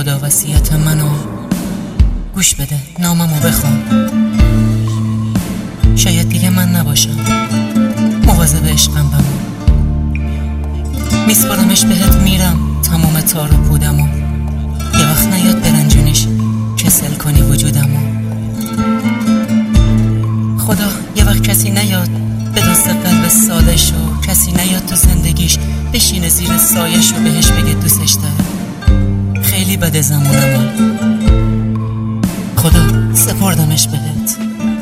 خدا وصیت منو گوش بده، ناممو بخون. شاید دیگه من نباشم، مواظب عشقم بمون. میسپارمش بهت، میرم تمام تار و پودمو. یه وقت نیاد برنجونیش کسل کنی وجودمو. خدا یه وقت کسی نیاد به دوست قلب ساده شو، کسی نیاد تو زندگیش بشینه زیر سایش و بهش بگه دوستش داره. خیلی بده زمونمو، خدا سپردمش بهت،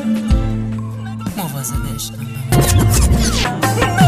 مواظب عشقم بمون.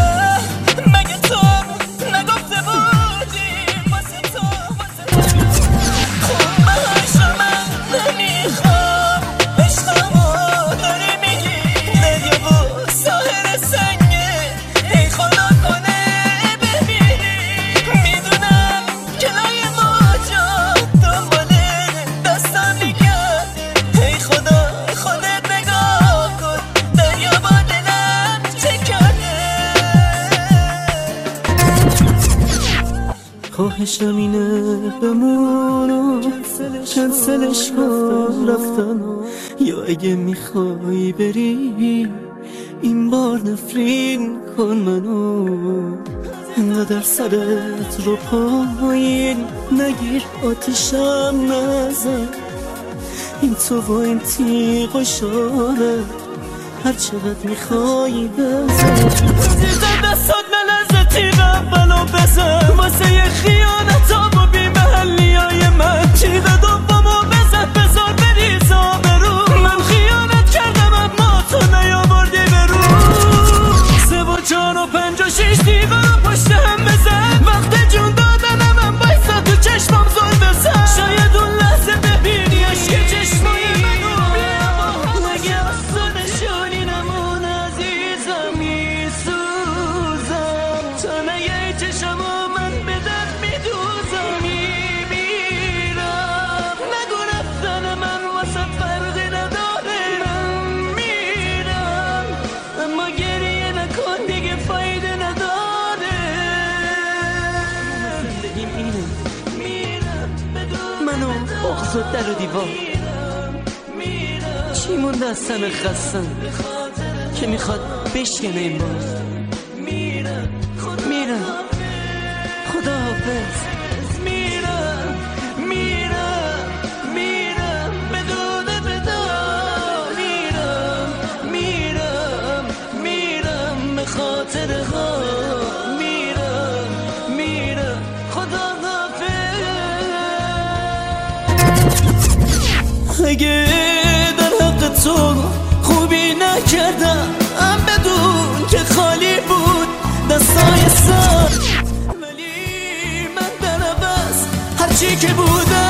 خواهشم اینه بمونو، کنسلش کن رفتن، یا اگه میخوای بری این بار نفرین کن منو. انقدر سرت رو پایین نگیر، آتیشم نزن، این تو با این تیغ و شاره هر چقدر میخوای بزن. زیر دستات نلزه تیغ اولو بزن، واسه یه خیانتا با بی محلی های من. تیغ دومو بزن بذار بریز آبرو، من خیانت کردم اما تو نیاوردی برو. 3 و 4 و 5 و 6 تیغ رو پشت هم بزن، وقت جون دادنم من بایستا تو چشمم زل بزن. شاید اون لحظه ببینی عشق چشمای منو، نگه اصلا نمون عزیزم میسوزم، تا نگه چشمو من به در میدوزم. میمیرم نگو رفتن من واسه فرقی نداره، من میرم اما گریه نکن دیگه فایده نداره. زندگیم اینه، منو بغض و در و دیوار، چی مونده از سن خستم که میخواد بشکنه این باز. میرم خدا حافظ. میرم بدون بدار، میرم به خاطر ها. میرم خدا حافظ. اگه در حق تو خوبی نکردم بدون که خالی بود دستای سر، ولی من در عوض هرچی که بودم